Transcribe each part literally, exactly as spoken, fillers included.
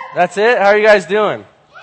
That's it? How are you guys doing?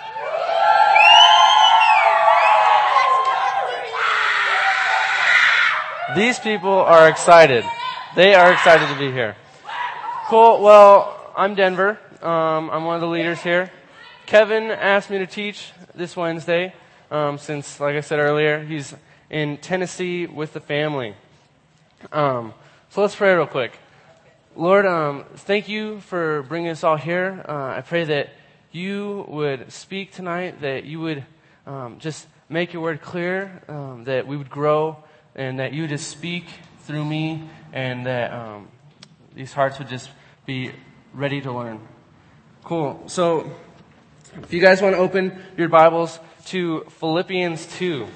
These people are excited. They are excited to be here. Cool. Well, I'm Denver. Um, I'm one of the leaders here. Kevin asked me to teach this Wednesday, um, since, like I said earlier, he's in Tennessee with the family. Um, so let's pray real quick. Lord, um, thank you for bringing us all here. Uh, I pray that you would speak tonight, that you would um, just make your word clear, um, that we would grow, and that you would just speak through me, and that um, these hearts would just be ready to learn. Cool. So if you guys want to open your Bibles to Philippians two.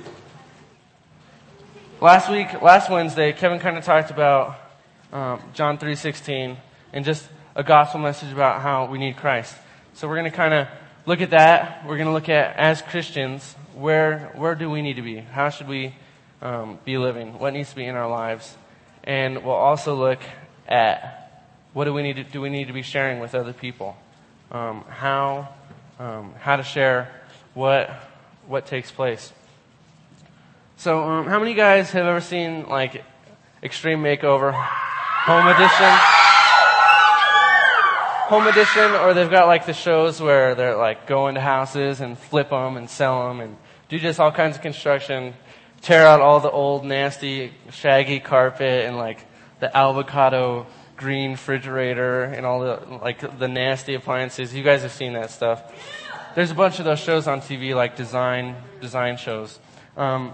Last week, last Wednesday, Kevin kind of talked about um, John three sixteen and just a gospel message about how we need Christ. So we're going to kind of look at that. We're going to look at, as Christians, where where do we need to be? How should we um, be living? What needs to be in our lives? And we'll also look at what do we need to do we need to be sharing with other people? Um, how um, how to share what what takes place. So, um, how many of you guys have ever seen, like, Extreme Makeover, Home Edition? Home Edition, or they've got, like, the shows where they're, like, go into houses and flip them and sell them and do just all kinds of construction, tear out all the old, nasty, shaggy carpet and, like, the avocado green refrigerator and all the, like, the nasty appliances. You guys have seen that stuff. There's a bunch of those shows on T V, like design, design shows. Um,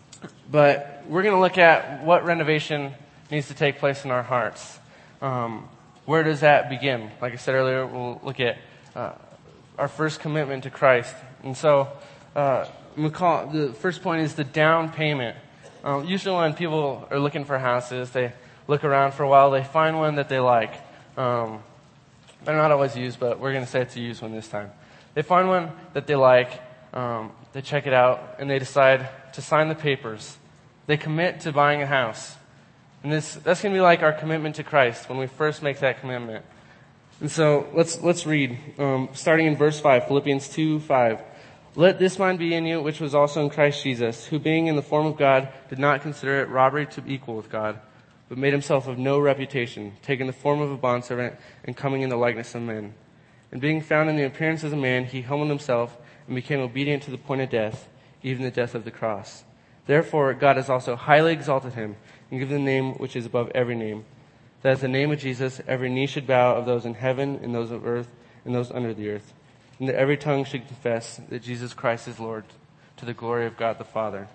But we're going to look at what renovation needs to take place in our hearts. Um, where does that begin? Like I said earlier, we'll look at uh, our first commitment to Christ. And so uh, we call the first point is the down payment. Um, usually when people are looking for houses, they look around for a while. They find one that they like. Um, they're not always used, but we're going to say it's a used one this time. They find one that they like. Um, they check it out, and they decide to sign the papers. They commit to buying a house. And this that's going to be like our commitment to Christ when we first make that commitment. And so let's let's read, um, starting in verse five, Philippians two five. Let this mind be in you, which was also in Christ Jesus, who being in the form of God did not consider it robbery to be equal with God, but made himself of no reputation, taking the form of a bondservant and coming in the likeness of men. And being found in the appearance as a man, he humbled himself and became obedient to the point of death, even the death of the cross. Therefore, God has also highly exalted him and given the name which is above every name, that at the name of Jesus every knee should bow, of those in heaven and those of earth and those under the earth, and that every tongue should confess that Jesus Christ is Lord, to the glory of God the Father.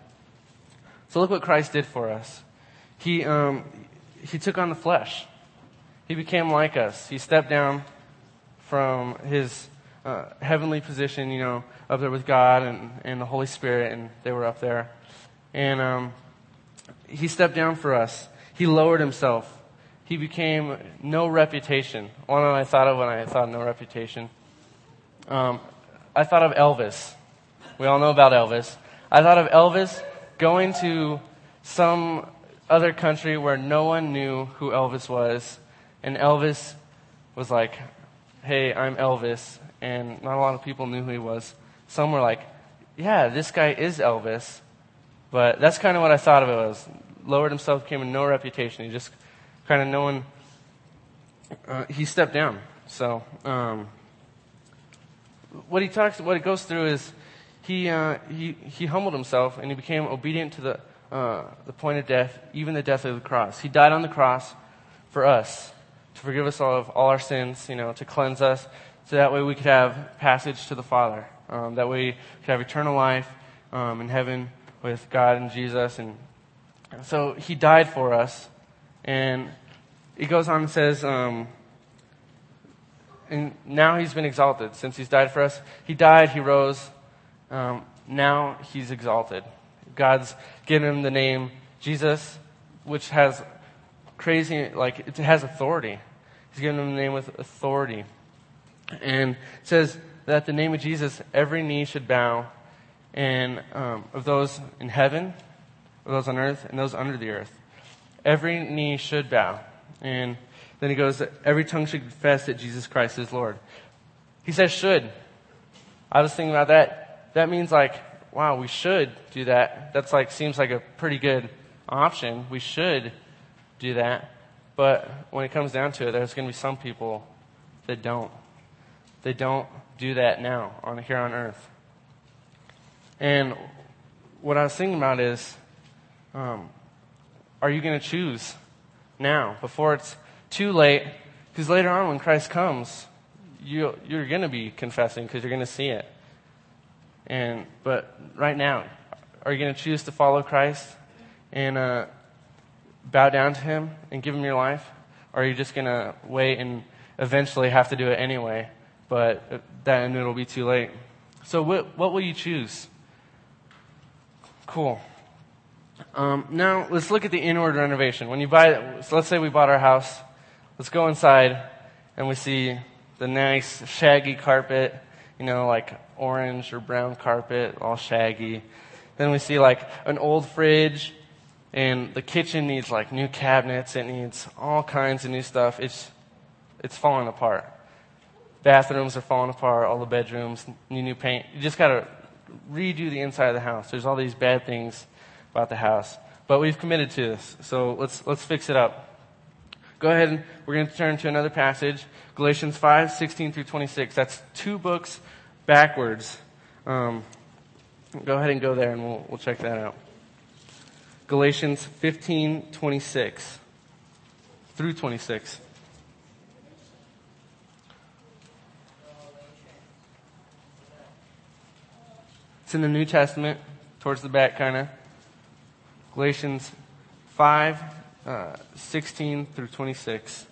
So look what Christ did for us. He um, he took on the flesh. He became like us. He stepped down from his uh, heavenly position, you know, up there with God and, and the Holy Spirit, and they were up there. And um, he stepped down for us. He lowered himself. He became no reputation. One that I thought of when I thought of no reputation. Um, I thought of Elvis. We all know about Elvis. I thought of Elvis going to some other country where no one knew who Elvis was. And Elvis was like, hey, I'm Elvis. And not a lot of people knew who he was. Some were like, yeah, this guy is Elvis. But that's kind of what I thought of it was. Lowered himself, became a no reputation. He just kind of no one, uh, he stepped down. So, um, what he talks, what it goes through is he, uh, he, he humbled himself and he became obedient to the, uh, the point of death, even the death of the cross. He died on the cross for us, to forgive us all of all our sins, you know, to cleanse us, so that way we could have passage to the Father. Um, that way we could have eternal life, um, in heaven, with God and Jesus. And so he died for us. And he goes on and says, um, and now he's been exalted. Since he's died for us, he died, he rose. Um, now he's exalted. God's given him the name Jesus, which has crazy, like, it has authority. He's given him the name with authority. And it says that at the name of Jesus, every knee should bow, and um, of those in heaven, of those on earth, and those under the earth. Every knee should bow. And then he goes, every tongue should confess that Jesus Christ is Lord. He says should. I was thinking about that. That means like, wow, we should do that. That's like, seems like a pretty good option. We should do that. But when it comes down to it, there's going to be some people that don't. They don't do that now on here on earth. And what I was thinking about is, um, are you going to choose now before it's too late? Because later on when Christ comes, you, you're going to be confessing because you're going to see it. And but right now, are you going to choose to follow Christ and uh, bow down to Him and give Him your life? Or are you just going to wait and eventually have to do it anyway, but then it'll be too late? So what, what will you choose? Cool. Um, now let's look at the inward renovation. When you buy, so let's say we bought our house. Let's go inside and we see the nice shaggy carpet, you know, like orange or brown carpet, all shaggy. Then we see like an old fridge, and the kitchen needs like new cabinets. It needs all kinds of new stuff. It's it's falling apart. Bathrooms are falling apart. All the bedrooms, new new paint. You just gotta redo the inside of the house. There's all these bad things about the house, but we've committed to this, so let's let's fix it up. Go ahead and we're going to turn to another passage, Galatians five, sixteen through twenty-six. That's two books backwards. Um, go ahead and go there and we'll, we'll check that out. Galatians fifteen, twenty-six through twenty-six. It's in the New Testament, towards the back kind of. Galatians five, uh, sixteen through twenty-six.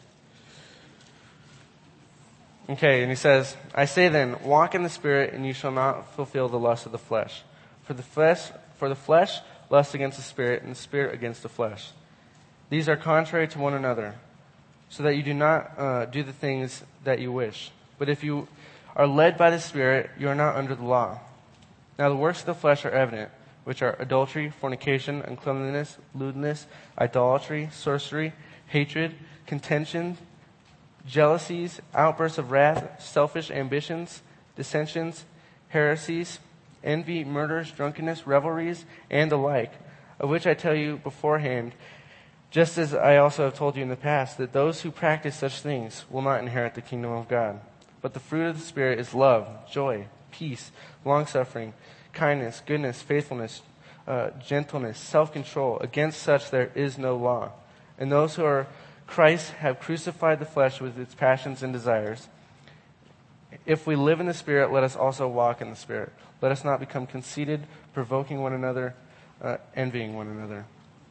Okay, and he says, I say then, walk in the Spirit, and you shall not fulfill the lust of the flesh. For the flesh, for the flesh lusts against the Spirit, and the Spirit against the flesh. These are contrary to one another, so that you do not uh, do the things that you wish. But if you are led by the Spirit, you are not under the law. Now the works of the flesh are evident, which are adultery, fornication, uncleanness, lewdness, idolatry, sorcery, hatred, contention, jealousies, outbursts of wrath, selfish ambitions, dissensions, heresies, envy, murders, drunkenness, revelries, and the like, of which I tell you beforehand, just as I also have told you in the past, that those who practice such things will not inherit the kingdom of God. But the fruit of the Spirit is love, joy, peace, long-suffering, kindness, goodness, faithfulness, uh, gentleness, self-control. Against such there is no law. And those who are Christ have crucified the flesh with its passions and desires. If we live in the Spirit, let us also walk in the Spirit. Let us not become conceited, provoking one another, uh, envying one another.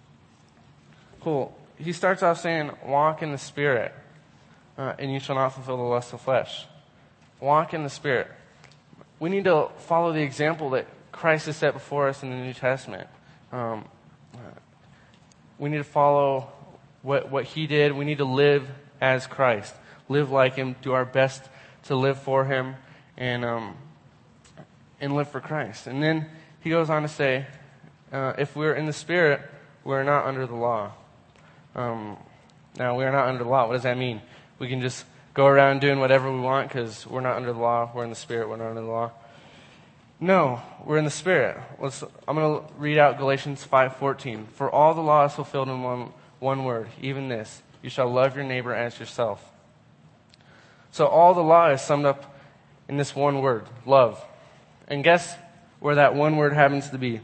Cool. He starts off saying, walk in the Spirit, uh, and you shall not fulfill the lust of the flesh. Walk in the Spirit. We need to follow the example that Christ has set before us in the New Testament. Um, uh, we need to follow what what He did. We need to live as Christ, live like Him, do our best to live for Him, and um, and live for Christ. And then he goes on to say, uh, if we're in the Spirit, we're not under the law. Um, now, we are not under the law. What does that mean? We can just go around doing whatever we want because we're not under the law. We're in the Spirit. We're not under the law. No, we're in the Spirit. Let's, I'm going to read out Galatians five fourteen. For all the law is fulfilled in one, one word, even this, you shall love your neighbor as yourself. So all the law is summed up in this one word, love. And guess where that one word happens to be?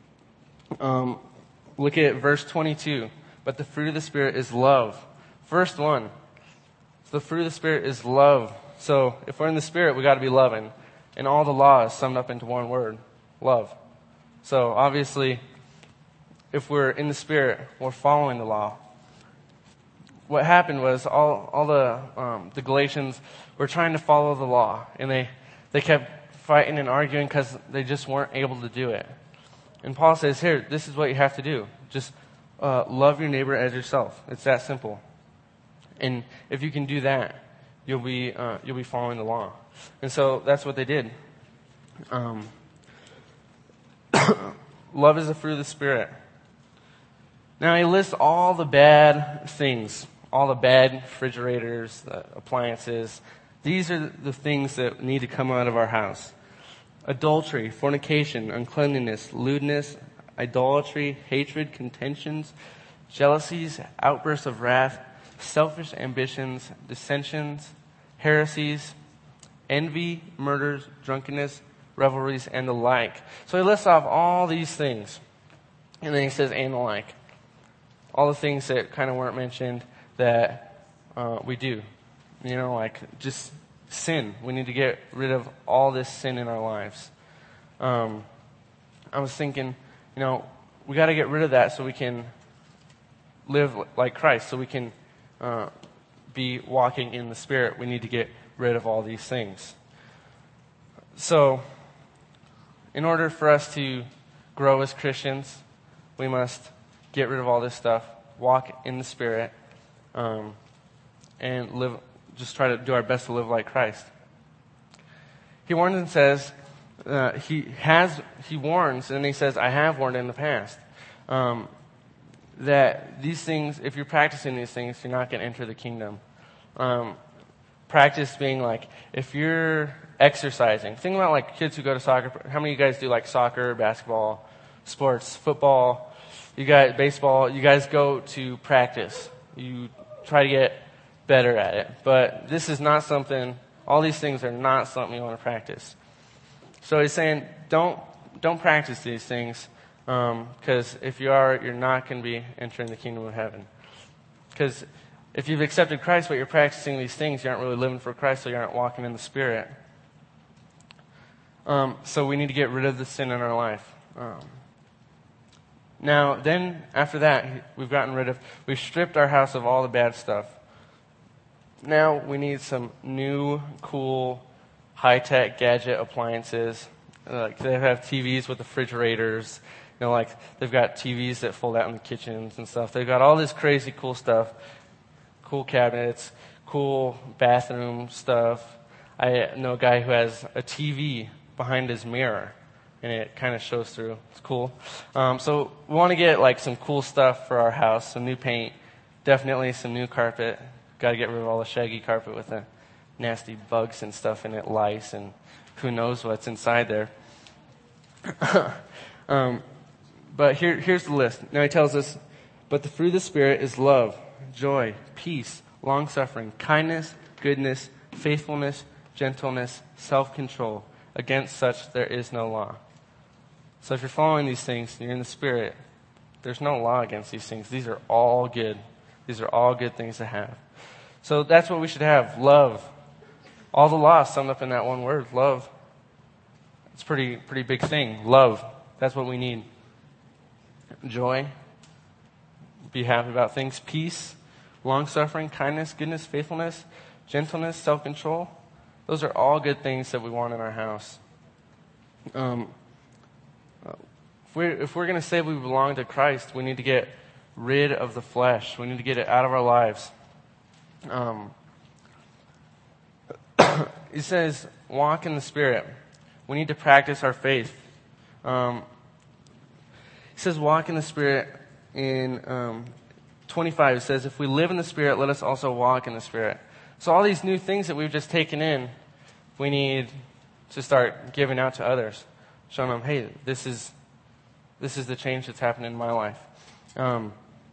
Um, look at verse twenty-two. But the fruit of the Spirit is love. First one. So the fruit of the Spirit is love. So if we're in the Spirit, we got to be loving. And all the law is summed up into one word, love. So obviously, if we're in the Spirit, we're following the law. What happened was all all the um, the Galatians were trying to follow the law, and they they kept fighting and arguing because they just weren't able to do it. And Paul says, "Here, this is what you have to do. Just uh, love your neighbor as yourself. It's that simple. And if you can do that, you'll be uh, you'll be following the law." And so that's what they did. Um, love is the fruit of the Spirit. Now he lists all the bad things, all the bad refrigerators, the appliances, These are the things that need to come out of our house. Adultery, fornication, uncleanliness, lewdness, idolatry, hatred, contentions, jealousies, outbursts of wrath, selfish ambitions, dissensions, heresies, envy, murders, drunkenness, revelries, and the like. So he lists off all these things. And then he says, and the like. All the things that kind of weren't mentioned that uh, we do. You know, like just sin. We need to get rid of all this sin in our lives. Um, I was thinking, you know, we got to get rid of that so we can live like Christ, so we can uh, be walking in the Spirit. We need to get rid of all these things. So, in order for us to grow as Christians, we must get rid of all this stuff, walk in the Spirit, um, and live. Just try to do our best to live like Christ. He warns and says, uh, he has, he warns, and he says, I have warned in the past, um, that these things, if you're practicing these things, you're not going to enter the kingdom. Um, practice being like, if you're exercising, think about like kids who go to soccer. How many of you guys do like soccer, basketball, sports, football, you guys, baseball? You guys go to practice. You try to get better at it. But this is not something, all these things are not something you want to practice. So he's saying, don't don't practice these things, because um, if you are, you're not going to be entering the kingdom of heaven. Because if you've accepted Christ, but you're practicing these things, you aren't really living for Christ, so you aren't walking in the Spirit. Um, so we need to get rid of the sin in our life. Um, now, then, after that, we've gotten rid of, we've stripped our house of all the bad stuff. Now we need some new, cool, high-tech gadget appliances. Like they have T Vs with refrigerators. You know, like they've got T Vs that fold out in the kitchens and stuff. They've got all this crazy cool stuff, cool cabinets, cool bathroom stuff. I know a guy who has a T V behind his mirror, and it kind of shows through. It's cool. Um, so we want to get like some cool stuff for our house, some new paint, definitely some new carpet. Got to get rid of all the shaggy carpet with the nasty bugs and stuff in it, lice, and who knows what's inside there. um, but here, here's the list. Now he tells us, but the fruit of the Spirit is love, joy, peace, long-suffering, kindness, goodness, faithfulness, gentleness, self-control. Against such there is no law. So if you're following these things, you're in the Spirit, there's no law against these things. These are all good. These are all good things to have. So that's what we should have, love. All the law summed up in that one word, love. It's a pretty, pretty big thing, love. That's what we need. Joy, be happy about things. Peace, long-suffering, kindness, goodness, faithfulness, gentleness, self-control. Those are all good things that we want in our house. Um, if we're, if we're going to say we belong to Christ, we need to get rid of the flesh. We need to get it out of our lives. Um, he says, walk in the Spirit. We need to practice our faith. Um, he says, walk in the Spirit. In um, twenty-five, it says, if we live in the Spirit, let us also walk in the Spirit. So all these new things that we've just taken in, we need to start giving out to others. Showing them, hey, this is this is the change that's happened in my life. Um,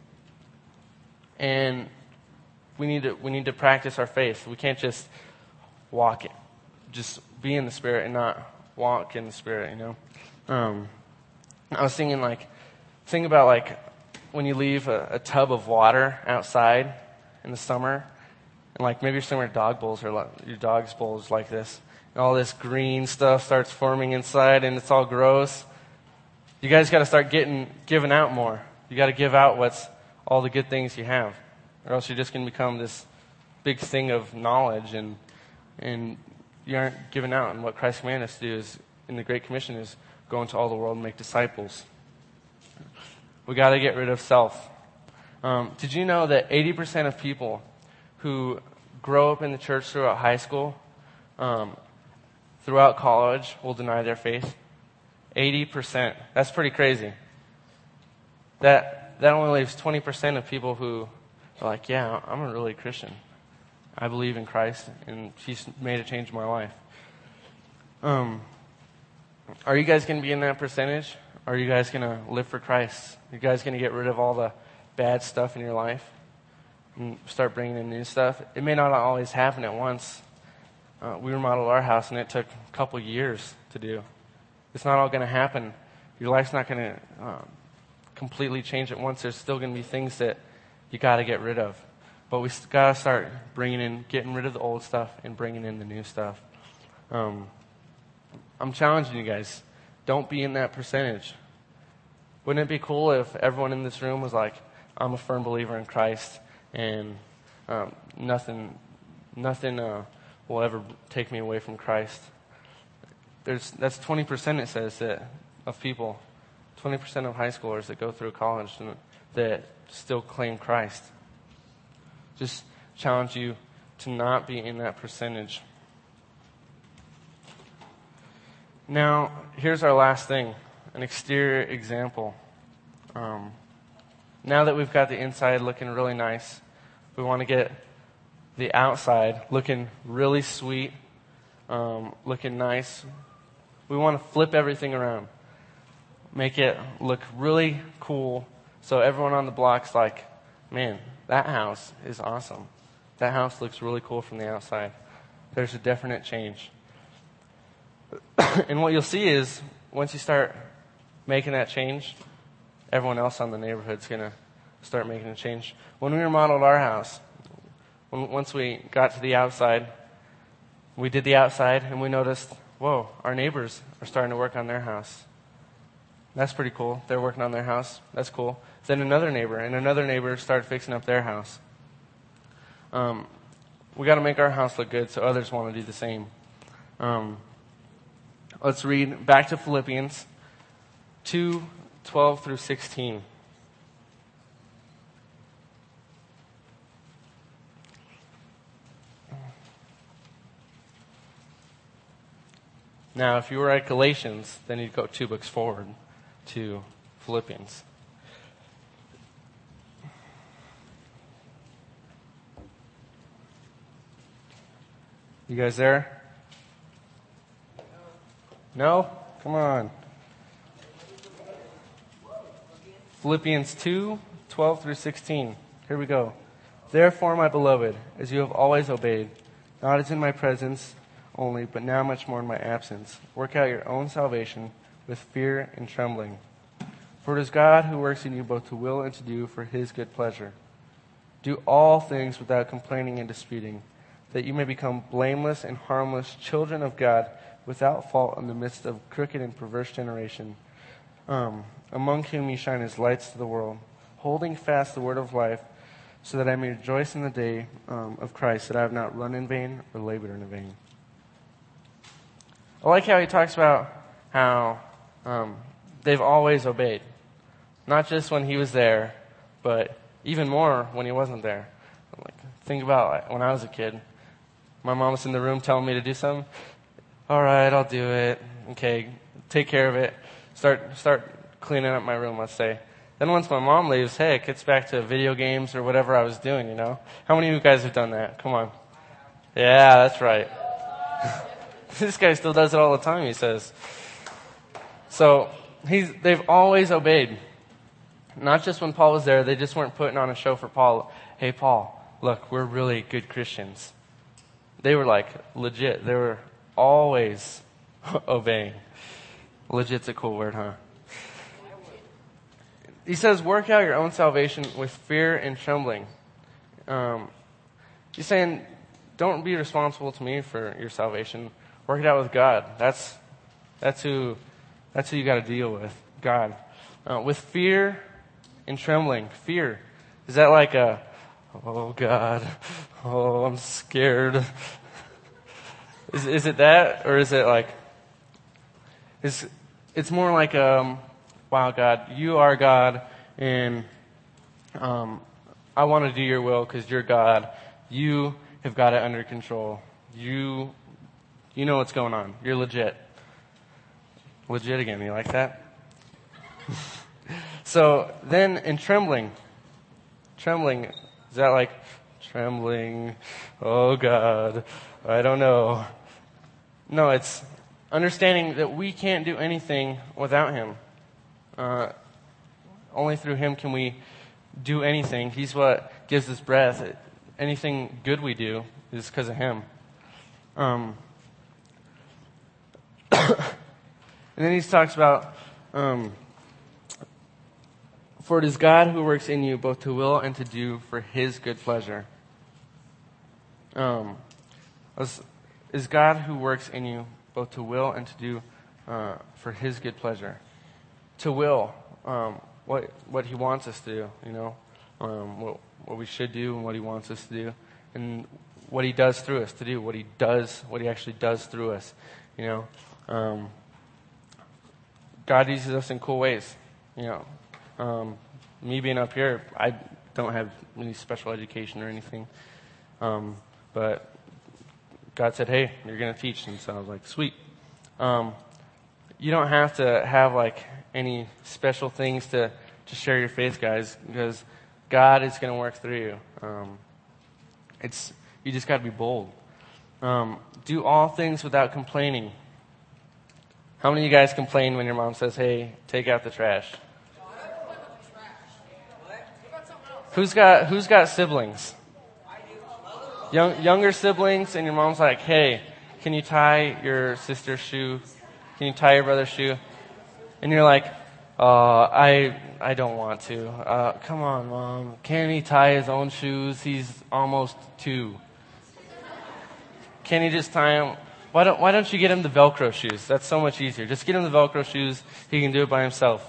and we need to we need to practice our faith. We can't just walk it, just be in the Spirit and not walk in the Spirit, you know. Um, I was thinking like, think about like when you leave a, a tub of water outside in the summer, and like maybe you're somewhere dog bowls or like, your dog's bowls like this, and all this green stuff starts forming inside, and it's all gross. You guys got to start getting giving out more. You got to give out what's all the good things you have, or else you're just going to become this big thing of knowledge, and and you aren't giving out. And what Christ commanded us to do is, in the Great Commission, is go into all the world and make disciples. We got to get rid of self. Um, did you know that eighty percent of people who grow up in the church throughout high school, um, throughout college, will deny their faith? eighty percent. That's pretty crazy. That that only leaves twenty percent of people who are like, yeah, I'm a really Christian. I believe in Christ, and He's made a change in my life. Um, are you guys going to be in that percentage? Are you guys going to live for Christ? Are you guys going to get rid of all the bad stuff in your life and start bringing in new stuff? It may not always happen at once. Uh, we remodeled our house, and it took a couple years to do. It's not all going to happen. Your life's not going to um, completely change at once. There's still going to be things that you got to get rid of. But we got to start bringing in, getting rid of the old stuff and bringing in the new stuff. Um, I'm challenging you guys. Don't be in that percentage. Wouldn't it be cool if everyone in this room was like, I'm a firm believer in Christ, and um, nothing, nothing uh, will ever take me away from Christ? There's that's twenty percent. It says that of people, twenty percent of high schoolers that go through college and that still claim Christ. Just challenge you to not be in that percentage. Now, here's our last thing, an exterior example. Um, now that we've got the inside looking really nice, we want to get the outside looking really sweet, um, looking nice. We want to flip everything around, make it look really cool, so everyone on the block's like, man, that house is awesome. That house looks really cool from the outside. There's a definite change. And what you'll see is, once you start making that change, everyone else on the neighborhood's going to start making a change. When we remodeled our house, when, once we got to the outside, we did the outside, and we noticed, whoa, our neighbors are starting to work on their house. That's pretty cool. They're working on their house. That's cool. Then another neighbor and another neighbor started fixing up their house. Um, we got to make our house look good so others want to do the same. Um, let's read back to Philippians two, twelve through sixteen. Now, if you were at Galatians, then you'd go two books forward to Philippians. You guys there? No? Come on. Philippians two, twelve through sixteen. Here we go. Therefore, my beloved, as you have always obeyed, not as in my presence only, but now much more in my absence, work out your own salvation with fear and trembling. For it is God who works in you both to will and to do for His good pleasure. Do all things without complaining and disputing, that you may become blameless and harmless children of God, without fault in the midst of crooked and perverse generation, um, among whom you shine as lights to the world, holding fast the word of life, so that I may rejoice in the day um, of Christ, that I have not run in vain or labored in vain. I like how he talks about how um, they've always obeyed. Not just when he was there, but even more when he wasn't there. Like, think about when I was a kid. My mom was in the room telling me to do something. All right, I'll do it. Okay, take care of it. Start start cleaning up my room, let's say. Then once my mom leaves, hey, it gets back to video games or whatever I was doing, you know? How many of you guys have done that? Come on. Yeah, that's right. This guy still does it all the time, he says. So he's, they've always obeyed. Not just when Paul was there. They just weren't putting on a show for Paul. Hey, Paul, look, we're really good Christians. They were like legit. They were always obeying. Legit's a cool word, huh? He says, work out your own salvation with fear and trembling. Um, he's saying, don't be responsible to me for your salvation. Work it out with God. That's that's who that's who you got to deal with, God. Uh, with fear and trembling. Fear. Is that like a, oh God, oh I'm scared? Is is it that, or is it like? Is it's more like um, wow, God, you are God, and um, I want to do your will because you're God. You have got it under control. You. You know what's going on. You're legit. Legit again. You like that? So then in trembling, trembling, is that like trembling. Oh God, I don't know. No, it's understanding that we can't do anything without him. Uh, only through him can we do anything. He's what gives us breath. Anything good we do is because of him. Um, and then he talks about, um, for it is God who works in you both to will and to do for his good pleasure. Um, is God who works in you both to will and to do uh, for his good pleasure. To will, um, what what he wants us to do, you know, um, what, what we should do and what he wants us to do, and what he does through us to do, what he does, what he actually does through us, you know. Um, God uses us in cool ways, you know. Um, me being up here, I don't have any special education or anything, um, but God said, hey, you're going to teach. And so I was like, sweet. Um, you don't have to have like any special things to, to share your faith, guys, because God is going to work through you. Um, it's you just got to be bold. Um, do all things without complaining. How many of you guys complain when your mom says, hey, take out the trash? Who's got Who's got siblings? Young, younger siblings, and your mom's like, hey, can you tie your sister's shoe? Can you tie your brother's shoe? And you're like, uh, I I don't want to. Uh, come on, Mom. Can he tie his own shoes? He's almost two. Can he just tie them? Why don't Why don't you get him the Velcro shoes? That's so much easier. Just get him the Velcro shoes. He can do it by himself.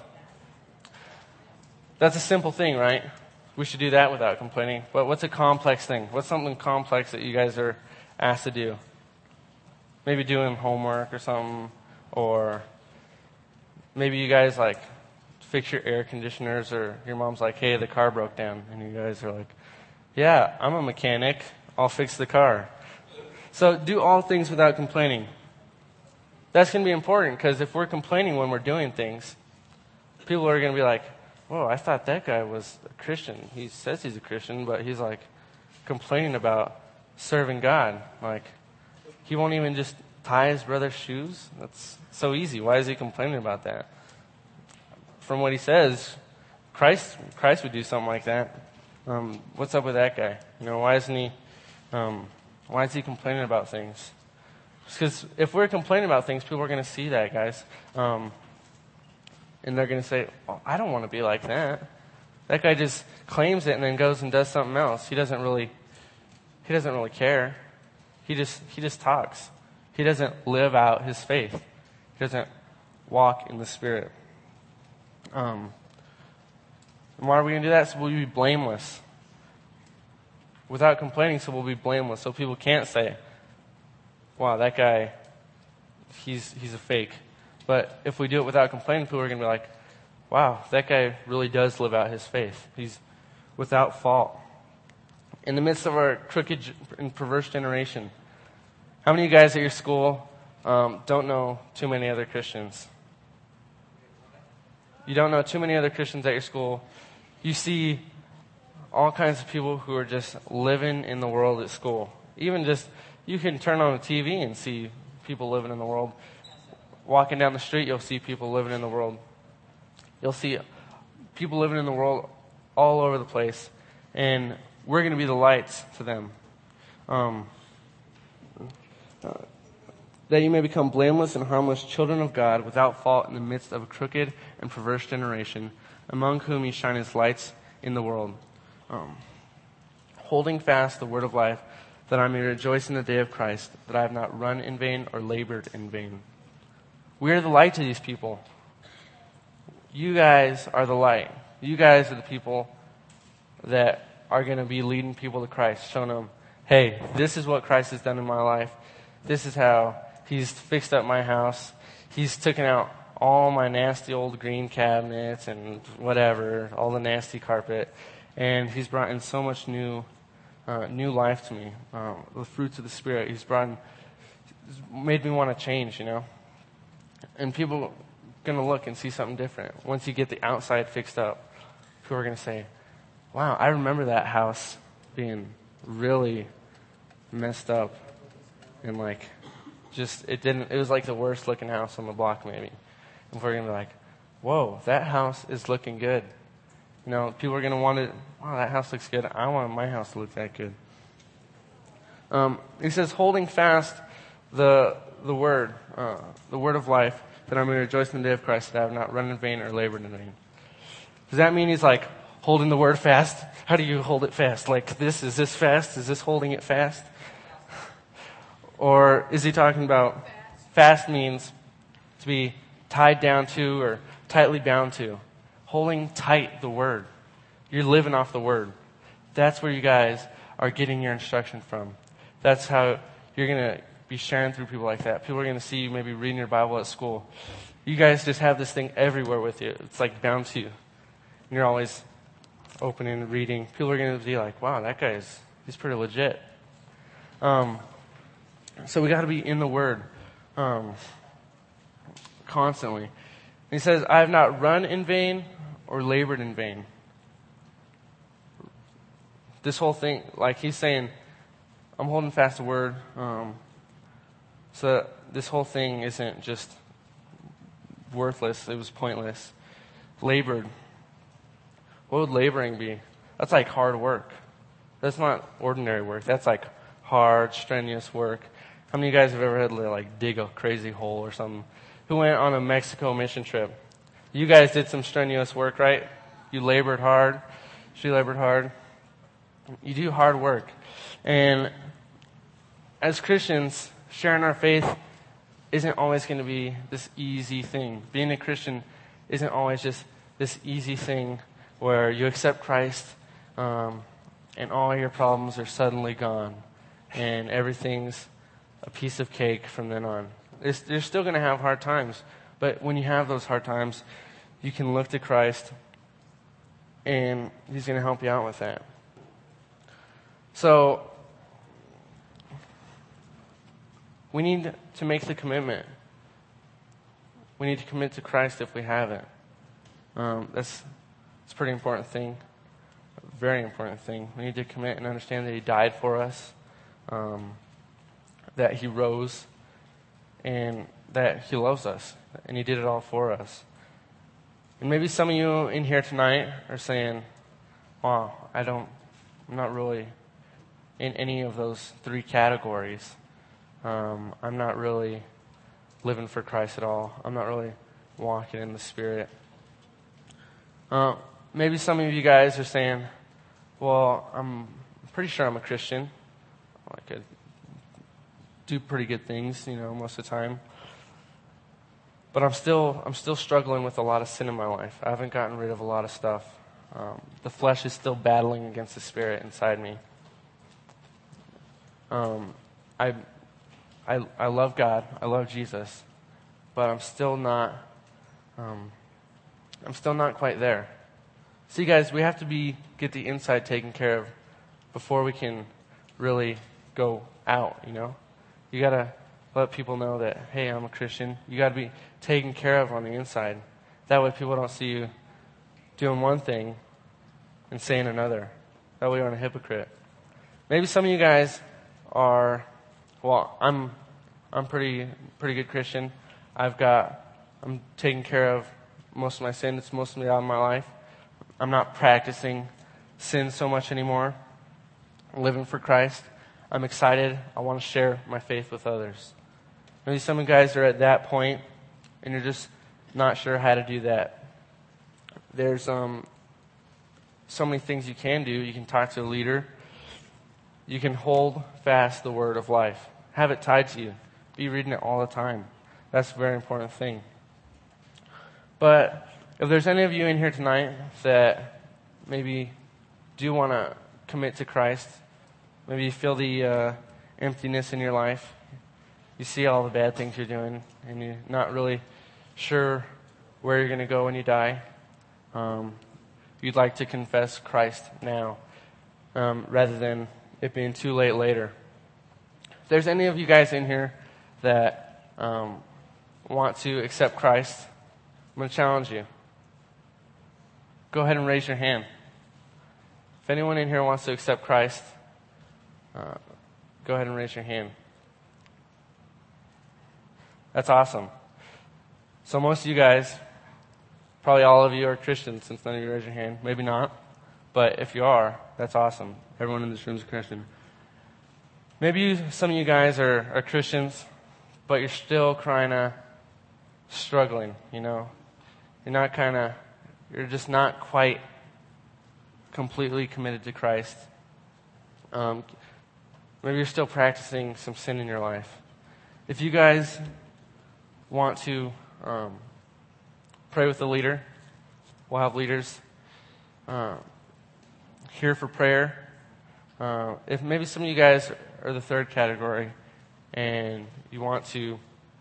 That's a simple thing, right? We should do that without complaining. But what's a complex thing? What's something complex that you guys are asked to do? Maybe doing homework or something. Or maybe you guys like fix your air conditioners, or your mom's like, hey, the car broke down. And you guys are like, yeah, I'm a mechanic. I'll fix the car. So do all things without complaining. That's going to be important, because if we're complaining when we're doing things, people are going to be like, whoa, I thought that guy was a Christian. He says he's a Christian, but he's like complaining about serving God. Like, he won't even just tie his brother's shoes? That's so easy. Why is he complaining about that? From what he says, Christ Christ would do something like that. Um, what's up with that guy? You know, why isn't he, um, why is he complaining about things? Because if we're complaining about things, people are going to see that, guys. Um, And they're going to say, oh, I don't want to be like that. That guy just claims it and then goes and does something else. He doesn't really, he doesn't really care. He just, he just talks. He doesn't live out his faith. He doesn't walk in the Spirit. Um, and why are we going to do that? So we'll be blameless. Without complaining, so we'll be blameless. So people can't say, wow, that guy, he's he's a fake. But if we do it without complaining, people are going to be like, wow, that guy really does live out his faith. He's without fault. In the midst of our crooked and perverse generation, how many of you guys at your school um, don't know too many other Christians? You don't know too many other Christians at your school. You see all kinds of people who are just living in the world at school. Even just, you can turn on the T V and see people living in the world. Walking down the street, you'll see people living in the world. You'll see people living in the world all over the place. And we're going to be the lights to them. Um, uh, that you may become blameless and harmless children of God, without fault in the midst of a crooked and perverse generation, among whom you shine as lights in the world. Um, holding fast the word of life, that I may rejoice in the day of Christ, that I have not run in vain or labored in vain. We are the light to these people. You guys are the light. You guys are the people that are going to be leading people to Christ, showing them, hey, this is what Christ has done in my life. This is how he's fixed up my house. He's taken out all my nasty old green cabinets and whatever, all the nasty carpet. And he's brought in so much new uh, new life to me. Um, the fruits of the Spirit. He's brought in, made me want to change, you know. And people are going to look and see something different. Once you get the outside fixed up, people are going to say, wow, I remember that house being really messed up and like just it didn't it was like the worst looking house on the block maybe. And we're gonna be like, whoa, that house is looking good. You know, people are gonna want to, wow, that house looks good. I want my house to look that good. Um, he says, holding fast the the word, uh, the word of life, that I may rejoice in the day of Christ, that I have not run in vain or labored in vain. Does that mean he's like holding the word fast? How do you hold it fast? Like this? Is this fast? Is this holding it fast? Or is he talking about fast means to be tied down to or tightly bound to? Holding tight the word. You're living off the word. That's where you guys are getting your instruction from. That's how you're going to be sharing through people like that. People are going to see you maybe reading your Bible at school. You guys just have this thing everywhere with you. It's like bound to you. And you're always opening and reading. People are going to be like, wow, that guy's, he's pretty legit. Um, so we got to be in the Word um, constantly. And he says, I have not run in vain or labored in vain. This whole thing, like he's saying, I'm holding fast the Word. Um, so this whole thing isn't just worthless. It was pointless. Labored. What would laboring be? That's like hard work. That's not ordinary work. That's like hard, strenuous work. How many of you guys have ever had to like dig a crazy hole or something? Who went on a Mexico mission trip? You guys did some strenuous work, right? You labored hard. She labored hard. You do hard work. And as Christians, sharing our faith isn't always going to be this easy thing. Being a Christian isn't always just this easy thing where you accept Christ um, and all your problems are suddenly gone and everything's a piece of cake from then on. It's, you're still going to have hard times, but when you have those hard times, you can look to Christ and He's going to help you out with that. So, we need to make the commitment. We need to commit to Christ if we haven't. Um, that's, that's a pretty important thing. A very important thing. We need to commit and understand that He died for us, um, that He rose, and that He loves us, and He did it all for us. And maybe some of you in here tonight are saying, wow, I don't, I'm not really in any of those three categories. Um, I'm not really living for Christ at all. I'm not really walking in the Spirit. Uh, maybe some of you guys are saying, well, I'm pretty sure I'm a Christian. I could do pretty good things, you know, most of the time. But I'm still, I'm still struggling with a lot of sin in my life. I haven't gotten rid of a lot of stuff. Um, the flesh is still battling against the Spirit inside me. Um, I, I, I love God. I love Jesus, but I'm still not. Um, I'm still not quite there. See, guys, we have to be get the inside taken care of before we can really go out. You know, you gotta let people know that, hey, I'm a Christian. You gotta be taken care of on the inside. That way, people don't see you doing one thing and saying another. That way, you're not a hypocrite. Maybe some of you guys are, well, I'm, I'm pretty, pretty good Christian. I've got, I'm taking care of most of my sin. It's mostly out of my life. I'm not practicing sin so much anymore. I'm living for Christ. I'm excited. I want to share my faith with others. Maybe some of you guys are at that point and you're just not sure how to do that. There's um, so many things you can do. You can talk to a leader. You can hold fast the word of life. Have it tied to you. Be reading it all the time. That's a very important thing. But if there's any of you in here tonight that maybe do want to commit to Christ, maybe you feel the uh, emptiness in your life, you see all the bad things you're doing, and you're not really sure where you're going to go when you die, um, you'd like to confess Christ now um, rather than it being too late later. If there's any of you guys in here that um, want to accept Christ, I'm going to challenge you. Go ahead and raise your hand. If anyone in here wants to accept Christ, Uh, go ahead and raise your hand. That's awesome. So most of you guys, probably all of you are Christians since none of you raised your hand. Maybe not. But if you are, that's awesome. Everyone in this room is a Christian. Maybe you, some of you guys are, are Christians, but you're still kind of struggling, you know. You're not kind of, you're just not quite completely committed to Christ. Um, maybe you're still practicing some sin in your life. If you guys want to um, pray with the leader, we'll have leaders uh, here for prayer. Uh, if maybe some of you guys are the third category, and you want to,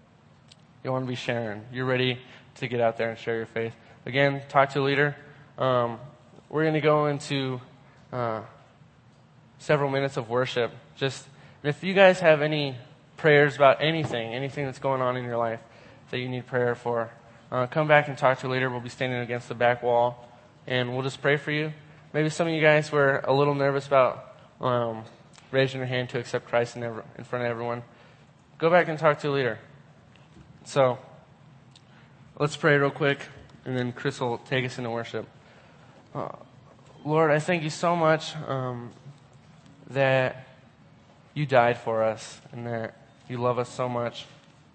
you want to be sharing, you're ready to get out there and share your faith. Again, talk to a leader. Um, we're going to go into uh, several minutes of worship. Just if you guys have any prayers about anything, anything that's going on in your life that you need prayer for, uh, come back and talk to a leader. We'll be standing against the back wall, and we'll just pray for you. Maybe some of you guys were a little nervous about um, raising your hand to accept Christ in, ever, in front of everyone. Go back and talk to a leader. So let's pray real quick, and then Chris will take us into worship. Uh, Lord, I thank you so much um, that you died for us, and that you love us so much,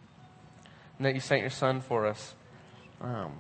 and that you sent your son for us. Um,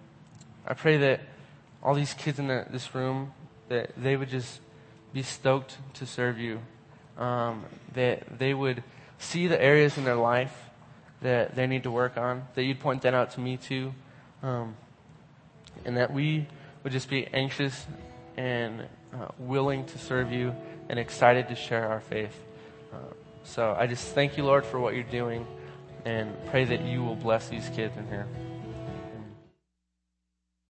I pray that all these kids in the, this room, that they would just be stoked to serve you, um, that they would see the areas in their life that they need to work on, that you'd point that out to me too, um, and that we would just be anxious and uh, willing to serve you and excited to share our faith. Uh, so I just thank you, Lord, for what you're doing, and pray that you will bless these kids in here.